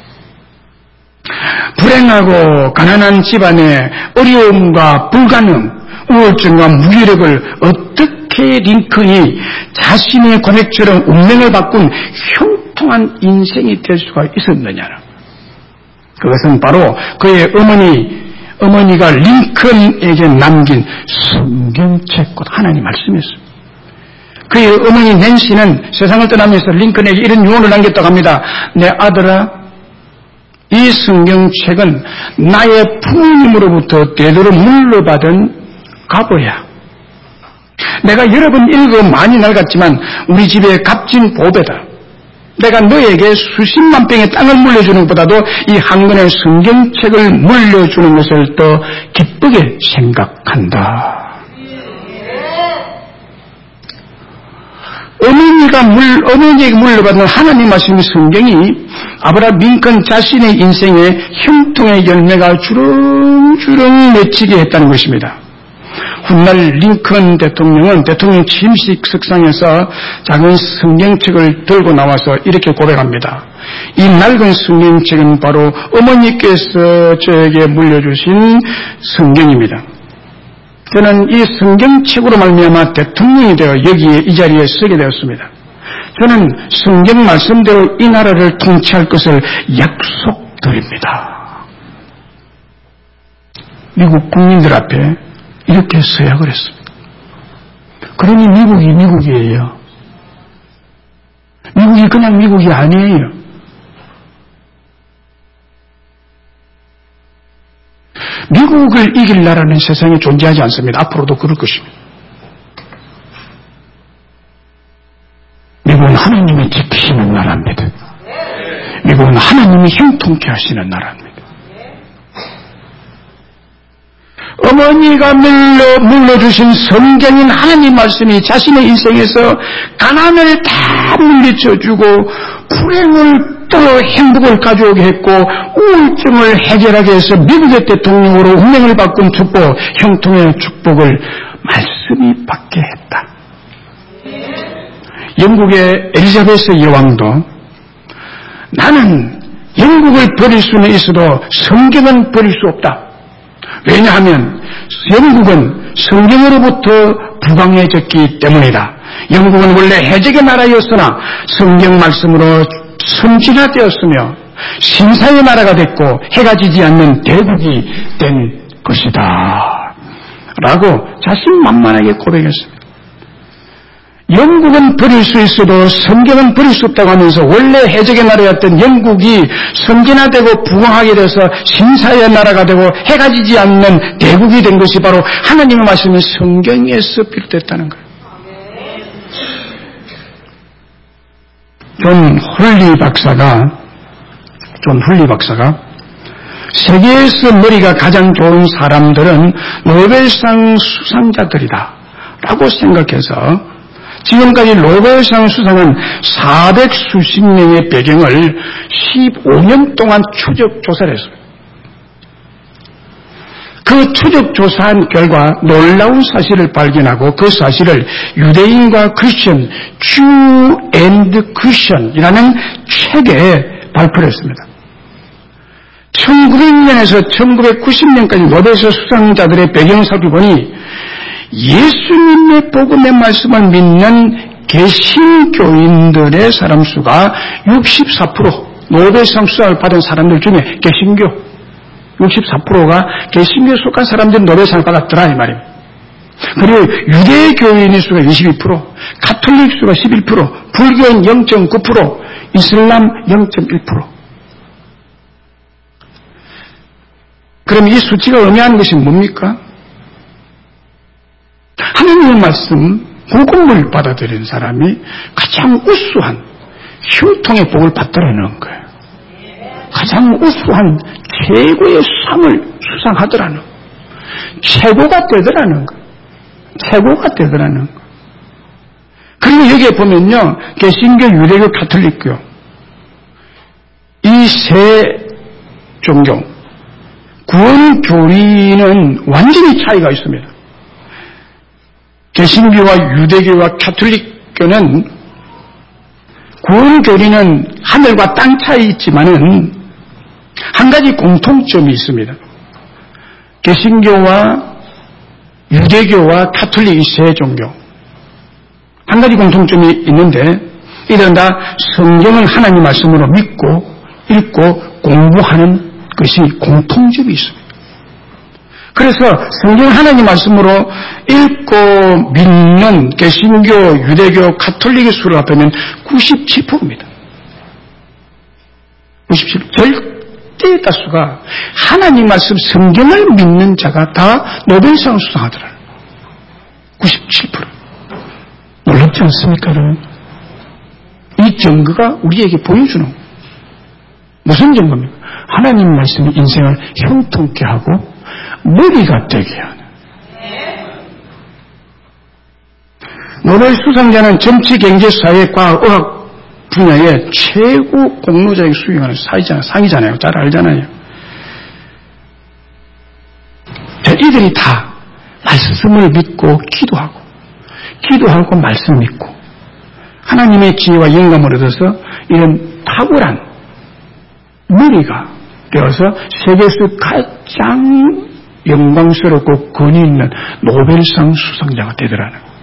불행하고 가난한 집안의 어려움과 불가능, 우울증과 무기력을 어떻게 링컨이 자신의 고백처럼 운명을 바꾼 형통한 인생이 될 수가 있었느냐. 그것은 바로 그의 어머니, 어머니가 링컨에게 남긴 성경책, 곧 하나님 말씀이었습니다. 그의 어머니 낸시는 세상을 떠나면서 링컨에게 이런 유언을 남겼다고 합니다. 내 아들아, 이 성경책은 나의 부모님으로부터 대대로 물려받은 가보야. 내가 여러 번 읽어 많이 낡았지만 우리 집의 값진 보배다. 내가 너에게 수십만 평의 땅을 물려주는 것보다도 이 한 권의 성경책을 물려주는 것을 더 기쁘게 생각한다. 어머니가 물, 어머니에게 물려받은 하나님 말씀의 성경이 아브라함 링컨 자신의 인생에 형통의 열매가 주렁주렁 맺히게 했다는 것입니다. 훗날 링컨 대통령은 대통령 취임식 석상에서 작은 성경책을 들고 나와서 이렇게 고백합니다. 이 낡은 성경책은 바로 어머니께서 저에게 물려주신 성경입니다. 저는 이 성경책으로 말미암아 대통령이 되어 여기에 이 자리에 서게 되었습니다. 저는 성경 말씀대로 이 나라를 통치할 것을 약속드립니다. 미국 국민들 앞에 이렇게 서야 그랬습니다. 그러니 미국이 미국이에요. 미국이 그냥 미국이 아니에요. 미국을 이길 나라는 세상에 존재하지 않습니다. 앞으로도 그럴 것입니다. 미국은 하나님이 지키시는 나라입니다. 미국은 하나님이 형통케 하시는 나라입니다. 어머니가 물려, 물려주신 성경인 하나님 말씀이 자신의 인생에서 가난을 다 물리쳐주고 불행을 또 행복을 가져오게 했고 우울증을 해결하게 해서 미국의 대통령으로 운명을 바꾼 축복, 형통의 축복을 말씀이 받게 했다. 영국의 엘리자베스 여왕도 나는 영국을 버릴 수는 있어도 성경은 버릴 수 없다. 왜냐하면 영국은 성경으로부터 부강해졌기 때문이다. 영국은 원래 해적의 나라였으나 성경 말씀으로 선진화되었으며 신사의 나라가 됐고 해가 지지 않는 대국이 된 것이다. 라고 자신만만하게 고백했습니다. 영국은 버릴 수 있어도 성경은 버릴 수 없다고 하면서 원래 해적의 나라였던 영국이 선진화되고 부강하게 돼서 신사의 나라가 되고 해가 지지 않는 대국이 된 것이 바로 하나님의 말씀인 성경에서 비롯됐다는 거예요. 존 홀리 박사가 존 홀리 박사가 세계에서 머리가 가장 좋은 사람들은 노벨상 수상자들이다 라고 생각해서 지금까지 노벨상 수상한 사백수십 명의 배경을 십오 년 동안 추적 조사를 했어요. 그 추적 조사한 결과 놀라운 사실을 발견하고 그 사실을 유대인과 크리스천, Jew and Christian이라는 책에 발표를 했습니다. 천구백 년에서 천구백구십 년까지 노벨상 수상자들의 배경을 살펴보니 예수님의 복음의 말씀을 믿는 개신교인들의 사람 수가 육십사 퍼센트, 노벨상 수상을 받은 사람들 중에 개신교 육십사 퍼센트가 개신교에 속한 사람들이 노벨상을 받았더라 이 말입니다. 그리고 유대교인의 수가 이십이 퍼센트, 가톨릭 수가 십일 퍼센트, 불교인 영 점 구 퍼센트, 이슬람 영 점 일 퍼센트. 그럼 이 수치가 의미하는 것이 뭡니까? 하나님의 말씀, 복음을 받아들인 사람이 가장 우수한 형통의 복을 받더라는 거예요. 가장 우수한 최고의 상을 수상하더라는 거예요. 최고가 되더라는 거예요. 최고가 되더라는 거예요. 그리고 여기에 보면요, 개신교, 유대교, 가톨릭교 이 세 종교 구원 교리는 완전히 차이가 있습니다. 개신교와 유대교와 가톨릭교는 구원 교리는 하늘과 땅 차이 있지만은 한 가지 공통점이 있습니다. 개신교와 유대교와 가톨릭 이 세 종교 한 가지 공통점이 있는데 이들은 다 성경을 하나님 말씀으로 믿고 읽고 공부하는 것이 공통점이 있습니다. 그래서 성경 하나님 말씀으로 읽고 믿는 개신교, 유대교, 가톨릭의 수를 합하면 구십칠 퍼센트입니다. 구십칠 퍼센트. 칠대 다수가 하나님 말씀 성경을 믿는 자가 다 노벨상 수상하더라. 구십칠 퍼센트. 놀랍지 않습니까, 여러분? 이 증거가 우리에게 보여주는 거예요. 무슨 증거입니까? 하나님 말씀이 인생을 형통케 하고 머리가 되게 하는. 노벨 수상자는 정치, 경제, 사회, 과학, 의학 분야의 최고 공로자에게 수행하는 사이잖아요. 상이잖아요. 잘 알잖아요. 자, 이들이 다 말씀을 믿고 기도하고, 기도하고 말씀 믿고, 하나님의 지혜와 영감을 얻어서 이런 탁월한 머리가 되어서 세계에서 가장 영광스럽고 권위 있는 노벨상 수상자가 되더라는 거예요.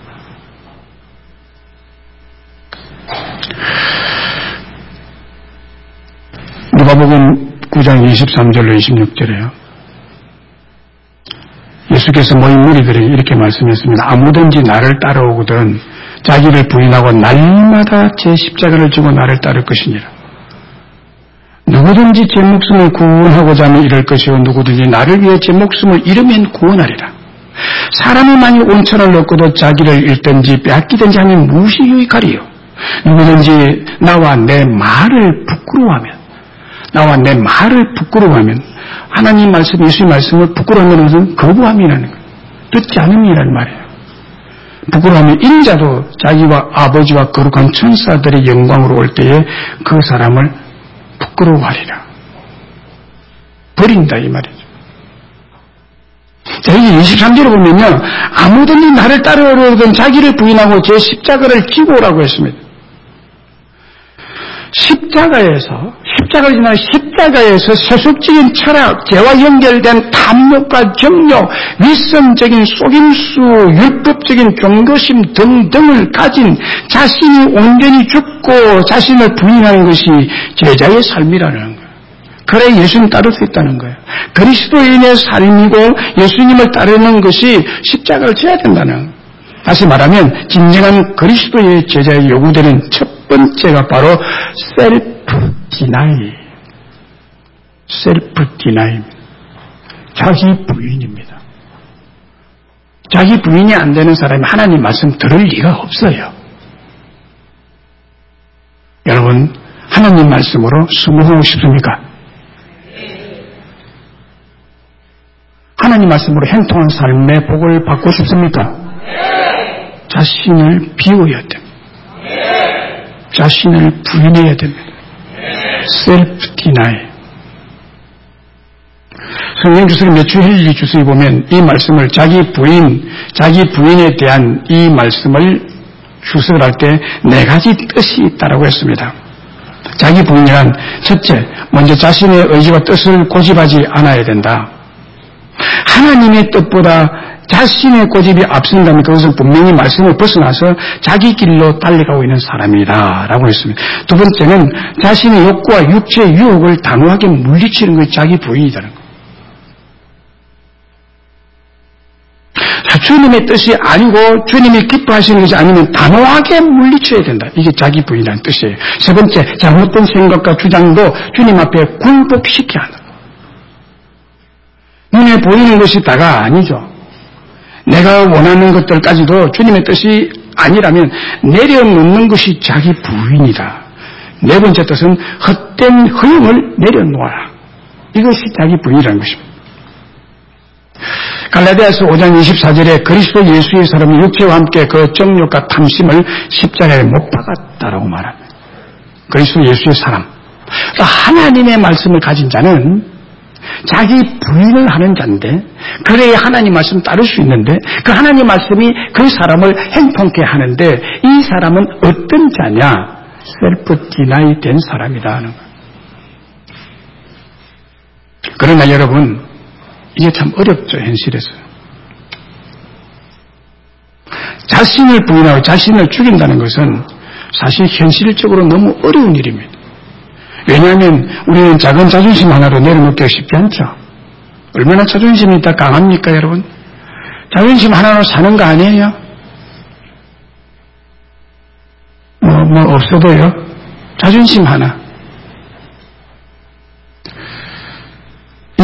누가복음 구 장 이십삼 절로 이십육 절에요. 예수께서 모인 무리들이 이렇게 말씀했습니다. 아무든지 나를 따라오거든 자기를 부인하고 날마다 제 십자가를 지고 나를 따를 것이니라. 누구든지 제 목숨을 구원하고자 하면 이럴 것이요 누구든지 나를 위해 제 목숨을 잃으면 구원하리라. 사람이 만일 온천을 얻고도 자기를 잃든지 빼앗기든지 하면 무엇이 유익하리요. 누구든지 나와 내 말을 부끄러워하면 나와 내 말을 부끄러워하면 하나님 말씀, 예수의 말씀을 부끄러워하는 것은 거부함이라는 거예요. 듣지 않음이라는 말이에요. 부끄러워하면 인자도 자기와 아버지와 거룩한 천사들의 영광으로 올 때에 그 사람을 부끄러워하리라. 버린다 이 말이죠. 자, 여기 이십삼 절에 보면요. 아무든지 나를 따르려거든 자기를 부인하고 제 십자가를 지고 오라고 했습니다. 십자가에서, 십자가를 지나 십자가에서 세속적인 철학, 죄와 연결된 탐욕과 정욕, 윗선적인 속임수, 율법적인 경고심 등등을 가진 자신이 온전히 죽고 자신을 부인하는 것이 제자의 삶이라는 거예요. 그래 예수님 따를 수 있다는 거예요. 그리스도인의 삶이고 예수님을 따르는 것이 십자가를 져야 된다는 거예요. 다시 말하면 진정한 그리스도의 제자에 요구되는 첫 번째가 바로 셀프 디나이, 셀프 디나이, 자기 부인입니다. 자기 부인이 안 되는 사람이 하나님 말씀 들을 리가 없어요. 여러분 하나님 말씀으로 순종하고 싶습니까? 하나님 말씀으로 행통한 삶의 복을 받고 싶습니까? 자신을 비워야 됩니다. 자신을 부인해야 됩니다. 셀프 디나이. 성경 주석의 매추 헨리 주석이 보면 이 말씀을 자기 부인, 자기 부인에 대한 이 말씀을 주석을 할 때 네 가지 뜻이 있다라고 했습니다. 자기 부인이란 첫째, 먼저 자신의 의지와 뜻을 고집하지 않아야 된다. 하나님의 뜻보다 자신의 고집이 앞선다면 그것은 분명히 말씀을 벗어나서 자기 길로 달려가고 있는 사람이다 라고 했습니다. 두 번째는 자신의 욕구와 육체의 유혹을 단호하게 물리치는 것이 자기 부인이라는 것. 주님의 뜻이 아니고 주님이 기뻐하시는 것이 아니면 단호하게 물리쳐야 된다. 이게 자기 부인이라는 뜻이에요. 세 번째, 잘못된 생각과 주장도 주님 앞에 굴복시켜야 한다. 눈에 보이는 것이 다가 아니죠. 내가 원하는 것들까지도 주님의 뜻이 아니라면 내려놓는 것이 자기 부인이다. 네 번째 뜻은 헛된 허영을 내려놓아라. 이것이 자기 부인이라는 것입니다. 갈라디아서 오 장 이십사 절에 그리스도 예수의 사람이 육체와 함께 그 정욕과 탐심을 십자가에 못 박았다라고 말합니다. 그리스도 예수의 사람. 그러니까 하나님의 말씀을 가진 자는 자기 부인을 하는 자인데 그래야 하나님 말씀 따를 수 있는데 그 하나님 말씀이 그 사람을 행통케 하는데 이 사람은 어떤 자냐? 셀프 디나이 된 사람이다 하는 거예요. 그러나 여러분 이게 참 어렵죠, 현실에서. 자신을 부인하고 자신을 죽인다는 것은 사실 현실적으로 너무 어려운 일입니다. 왜냐하면 우리는 작은 자존심 하나로 내려놓기가 쉽지 않죠. 얼마나 자존심이 다 강합니까, 여러분? 자존심 하나로 사는 거 아니에요? 뭐, 뭐 없어도요. 자존심 하나.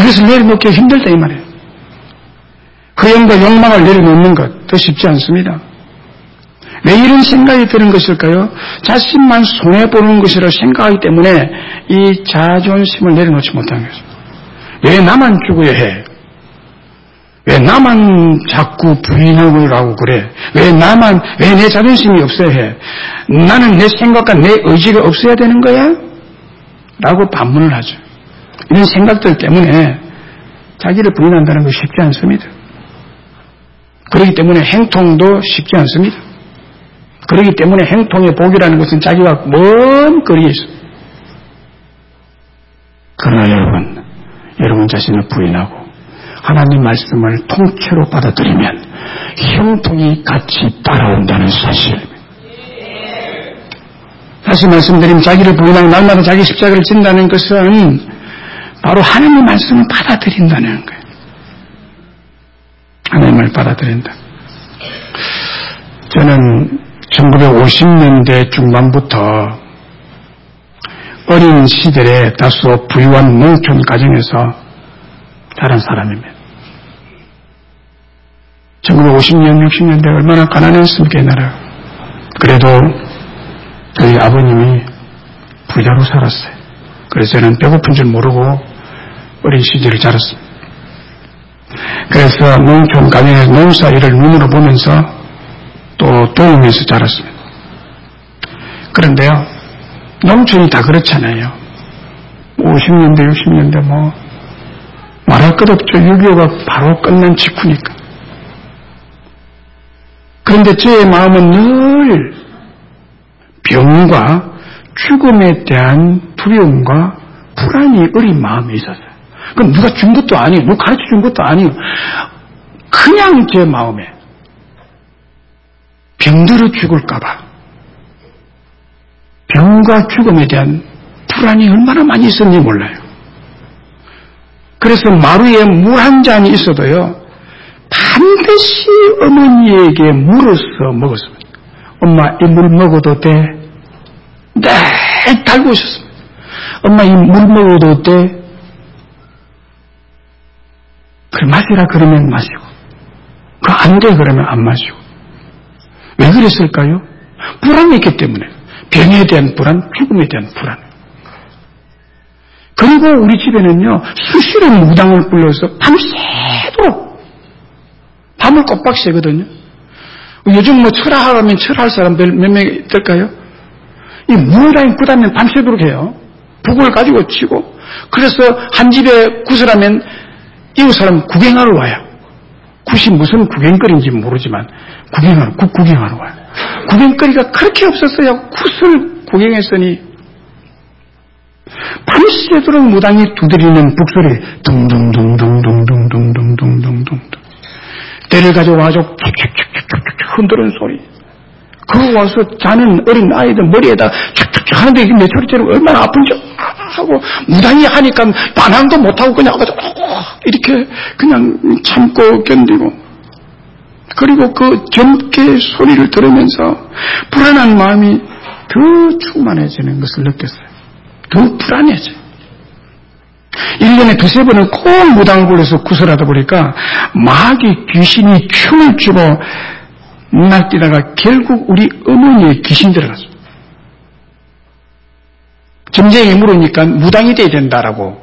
이것을 내려놓기 힘들다 이 말이에요. 허영과 욕망을 내려놓는 것 더 쉽지 않습니다. 왜 이런 생각이 드는 것일까요? 자신만 손해보는 것이라고 생각하기 때문에 이 자존심을 내려놓지 못하는 것입니다. 왜 나만 죽어야 해? 왜 나만 자꾸 부인하고 그래? 왜 나만, 왜 내 자존심이 없어야 해? 나는 내 생각과 내 의지가 없어야 되는 거야? 라고 반문을 하죠. 이런 생각들 때문에 자기를 부인한다는 것이 쉽지 않습니다. 그렇기 때문에 행동도 쉽지 않습니다. 그렇기 때문에 행동의 복이라는 것은 자기가 먼 거리에 있습니다. 그러나 여러분, 여러분 자신을 부인하고 하나님 말씀을 통째로 받아들이면 형통이 같이 따라온다는 사실입니다. 다시 말씀드리면 자기를 부인하고 날마다 자기 십자가를 진다는 것은 바로 하나님 말씀을 받아들인다는 거예요. 하나님을 받아들인다. 저는 천구백오십 년대 중반부터 어린 시절에 다소 부유한 농촌 가정에서 자란 사람입니다. 천구백오십 년, 육십 년대 얼마나 가난했습니까, 이 나라. 그래도 저희 아버님이 부자로 살았어요. 그래서 저는 배고픈 줄 모르고 어린 시절을 자랐습니다. 그래서 농촌 가정에서 농사 일을 눈으로 보면서 또 도우면서 자랐습니다. 그런데요, 농촌이 다 그렇잖아요. 오십 년대, 육십 년대 뭐 말할 것 없죠. 육이오가 바로 끝난 직후니까. 그런데 저의 마음은 늘 병과 죽음에 대한 두려움과 불안이 어린 마음에 있었어요. 그럼 누가 준 것도 아니에요. 누가 가르쳐 준 것도 아니에요. 그냥 제 마음에 병들어 죽을까봐 병과 죽음에 대한 불안이 얼마나 많이 있었는지 몰라요. 그래서 마루에 물 한 잔이 있어도요, 반드시 어머니에게 물어서 먹었습니다. 엄마, 이 물 먹어도 돼? 네, 달고 있었습니다. 엄마, 이 물 먹어도 돼? 그래, 마시라 그러면 마시고, 그 안 돼 그러면 안 마시고. 왜 그랬을까요? 불안이 있기 때문에. 병에 대한 불안, 죽음에 대한 불안. 그리고 우리 집에는요, 수시로 무당을 불러서 밤새도록 밤을 꼬박 새거든요. 요즘 뭐 철학하면 철할 사람 몇 명 있을까요? 이 무당이 구다면 밤새도록 해요. 북을 가지고 치고. 그래서 한 집에 구슬하면 이웃 사람 구경하러 와요. 굿이 무슨 구경거리인지 모르지만 구경하러, 굿 구경하러 와요. 구경거리가 그렇게 없었어요. 굿을 구경했으니 밤새도록 무당이 두드리는 북소리 둥둥둥둥둥둥둥둥둥둥둥 때를 가져와서 툭툭툭툭툭 흔드는 소리. 그거 와서 자는 어린 아이들 머리에다 툭툭툭 하는데 이게 내 소리처럼 얼마나 아픈지 하고 무당이 하니까 반항도 못하고 그냥 이렇게 그냥 참고 견디고, 그리고 그 젊게 소리를 들으면서 불안한 마음이 더 충만해지는 것을 느꼈어요. 더 불안해져요. 일 년에 두세 번은 꼭 무당을 불러서 구슬하다 보니까 마귀 귀신이 춤을 추고 날뛰다가 결국 우리 어머니의 귀신 들어갔어요. 점쟁이 물으니까 무당이 돼야 된다라고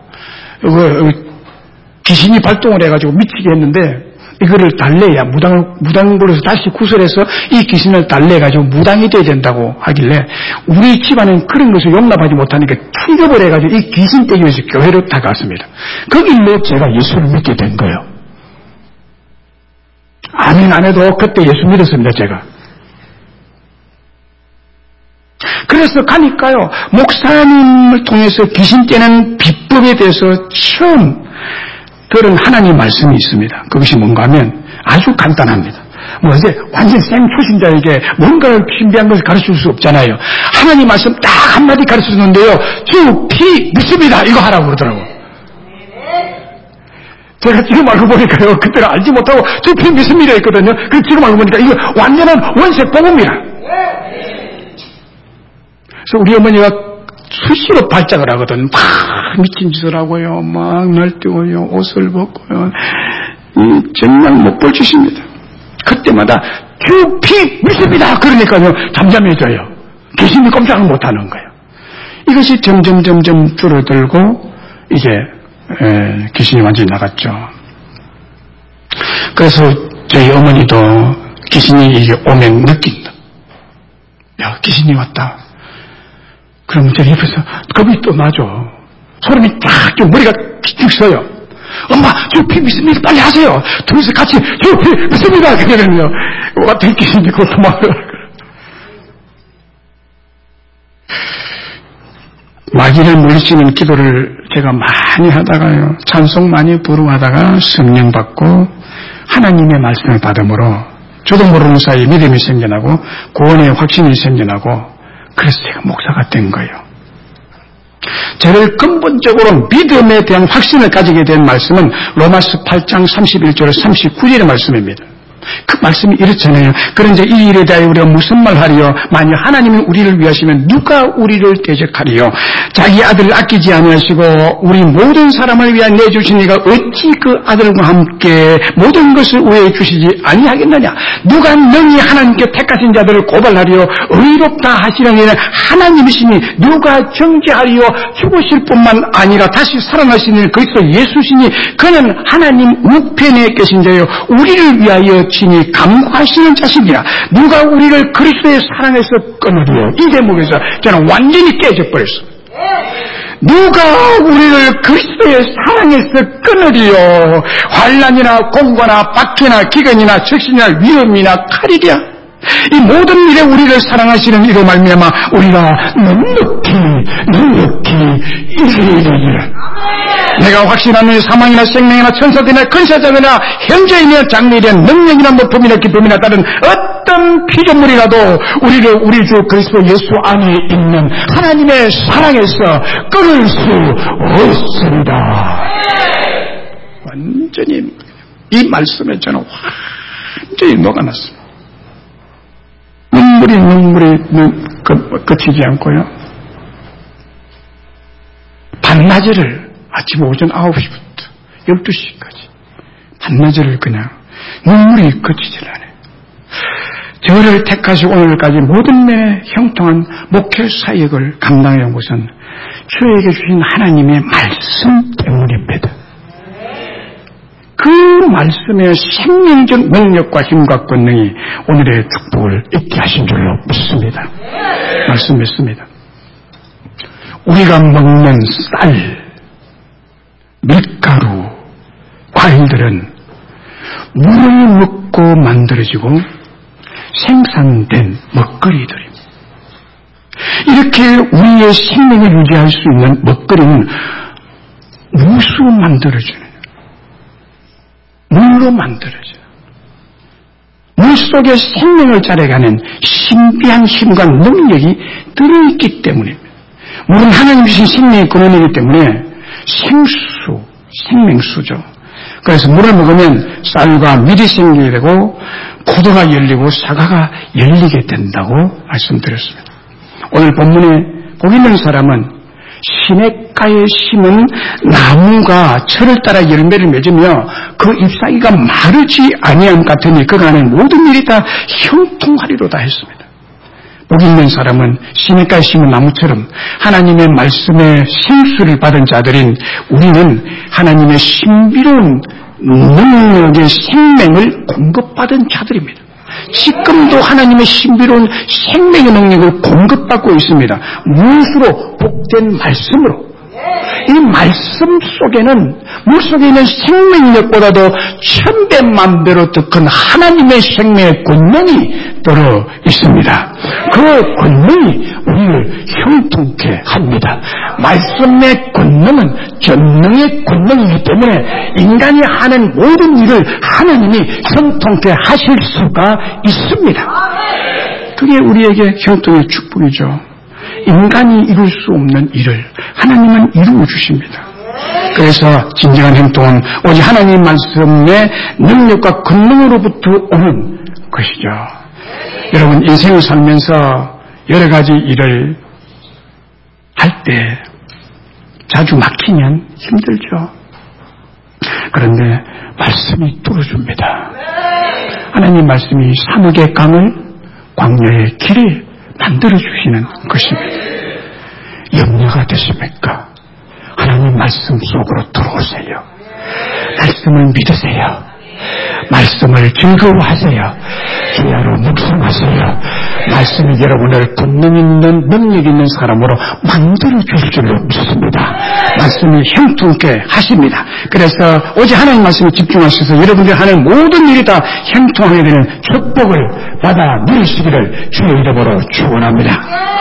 귀신이 발동을 해가지고 미치게 했는데, 이거를 달래야 무당을 무당 불러서 다시 구슬해서 이 귀신을 달래가지고 무당이 돼야 된다고 하길래 우리 집안은 그런 것을 용납하지 못하니까 출격을 해가지고 이 귀신 떼기 위해서 교회로 다갔습니다. 그 길로 제가 예수를 믿게 된 거예요. 아멘 안 해도 그때 예수 믿었습니다, 제가. 그래서 가니까요, 목사님을 통해서 귀신 떼는 비법에 대해서 처음 들은 하나님 말씀이 있습니다. 그것이 뭔가 하면 아주 간단합니다. 뭐 이제 완전 생초신자에게 뭔가를 신비한 것을 가르칠 수 없잖아요. 하나님 말씀 딱 한마디 가르쳐주는데요, 주 피 믿습니다 이거 하라고 그러더라고요. 제가 지금 알고 보니까요, 그때는 알지 못하고 주 피 믿습니다 했거든요. 그래서 지금 알고 보니까 이거 완전한 원색 복음이라. 그래서 우리 어머니가 수시로 발작을 하거든. 막 미친 짓을 하고요. 막 날뛰고요. 옷을 벗고요. 이 정말 못 볼 짓입니다. 그때마다 주피 믿습니다. 그러니까요. 잠잠해져요. 귀신이 꼼짝을 못하는 거예요. 이것이 점점 점점 줄어들고 이제 에, 귀신이 완전히 나갔죠. 그래서 저희 어머니도 귀신이 이게 오면 느낀다. 야, 귀신이 왔다. 그러면 저 옆에서 겁이 또 나죠. 소름이 쫙 좀 머리가 픽 서요. 엄마, 주피 믿습니다. 빨리 하세요. 둘이서 같이 주피 믿습니다. 그러면요. 어떻게 귀신이 곧 도망을 마귀를 물리치는 기도를 제가 많이 하다가요. 찬송 많이 부르하다가 성령 받고 하나님의 말씀을 받음으로 저도 모르는 사이에 믿음이 생겨나고 구원의 확신이 생겨나고 그래서 제가 목사가 된 거예요. 저를 근본적으로 믿음에 대한 확신을 가지게 된 말씀은 로마서 팔 장 삼십일 절 삼십구 절의 말씀입니다. 그 말씀이 이렇잖아요. 그런데 이 일에 대하여 우리가 무슨 말 하리요? 만약 하나님이 우리를 위하시면 누가 우리를 대적하리요? 자기 아들을 아끼지 아니하시고 우리 모든 사람을 위하여 내주신 이가 어찌 그 아들과 함께 모든 것을 우회해 주시지 아니하겠느냐? 누가 능히 하나님께 택하신 자들을 고발하리요? 의롭다 하시려니 하나님이시니 누가 정죄하리요? 죽으실 뿐만 아니라 다시 살아나시는 그리스도 예수시니 그는 하나님 우편에 계신 자요 우리를 위하여 친히 감화하시는 자신이라. 누가 우리를 그리스도의 사랑에서 끊으리요? 이 대목에서 저는 완전히 깨져버렸습니다. 누가 우리를 그리스도의 사랑에서 끊으리요? 환난이나 공고나 박해나 기근이나 적신이나 위험이나 칼이랴. 이 모든 일에 우리를 사랑하시는 이로 말미암아 우리가 넉넉히 넉넉히 이기리라. 내가 확신하는 사망이나 생명이나 천사들이나 근사자들이나 현재이나 장래이나 능력이나 높음이나 기쁨이나 다른 어떤 피조물이라도 우리를 우리 주 그리스도 예수 안에 있는 하나님의 사랑에서 끊을 수 없습니다. 완전히 이 말씀에 저는 완전히 녹아났습니다. 눈물이 눈물이 그치지 않고요. 반나절을 아침 오전 아홉 시부터 열두 시까지 반나절을 그냥 눈물이 그치질 않아요. 저를 택하시고 오늘까지 모든 면에 형통한 목회 사역을 감당해온 것은 저에게 주신 하나님의 말씀 때문입니다. 그 말씀의 생명적 능력과 힘과 권능이 오늘의 축복을 있게 하신 줄로 믿습니다. 말씀 믿습니다. 우리가 먹는 쌀, 밀가루, 과일들은 물을 먹고 만들어지고 생산된 먹거리들입니다. 이렇게 우리의 생명을 유지할 수 있는 먹거리는 무수로 만들어지는 물로 만들어져요. 물 속에 생명을 자래가는 신비한 힘과 능력이 들어있기 때문입니다. 물은 하나님 주신 생명의 근원이기 때문에 생수, 생명수죠. 그래서 물을 먹으면 쌀과 밀이 생기게 되고 포도가 열리고 사과가 열리게 된다고 말씀드렸습니다. 오늘 본문에 복 있는 사람은 시냇가에 심은 나무가 철을 따라 열매를 맺으며 그 잎사귀가 마르지 아니함 같으니 그 안에 모든 일이 다 형통하리로다 했습니다. 복 있는 사람은 시냇가에 심은 나무처럼 하나님의 말씀에 생수를 받은 자들인 우리는 하나님의 신비로운 능력의 생명을 공급받은 자들입니다. 지금도 하나님의 신비로운 생명의 능력을 공급받고 있습니다. 무엇으로? 복된 말씀으로. 이 말씀 속에는 물 속에 있는 생명력보다도 천배만 배로 더 큰 하나님의 생명의 권능이 들어 있습니다. 그 권능이 우리를 형통케 합니다. 말씀의 권능은 전능의 권능이기 때문에 인간이 하는 모든 일을 하나님이 형통케 하실 수가 있습니다. 그게 우리에게 형통의 축복이죠. 인간이 이룰 수 없는 일을 하나님은 이루어 주십니다. 그래서 진정한 행동은 오직 하나님 말씀의 능력과 권능으로부터 오는 것이죠. 여러분 인생을 살면서 여러 가지 일을 할 때 자주 막히면 힘들죠. 그런데 말씀이 뚫어줍니다. 하나님 말씀이 사막의 강을 광야의 길이 만들어주시는 것입니다. 염려가 되십니까? 하나님 말씀 속으로 들어오세요. 말씀을 믿으세요. 말씀을 즐거워하세요. 주야로 묵상하세요. 말씀이 여러분을 권능 있는 능력 있는 사람으로 만들어줄 줄로 믿습니다. 말씀이 형통케 하십니다. 그래서 오직 하나님 말씀에 집중하셔서 여러분들 하는 모든 일이 다 형통하게 되는 축복을 받아 누리시기를 주의 이름으로 축원합니다.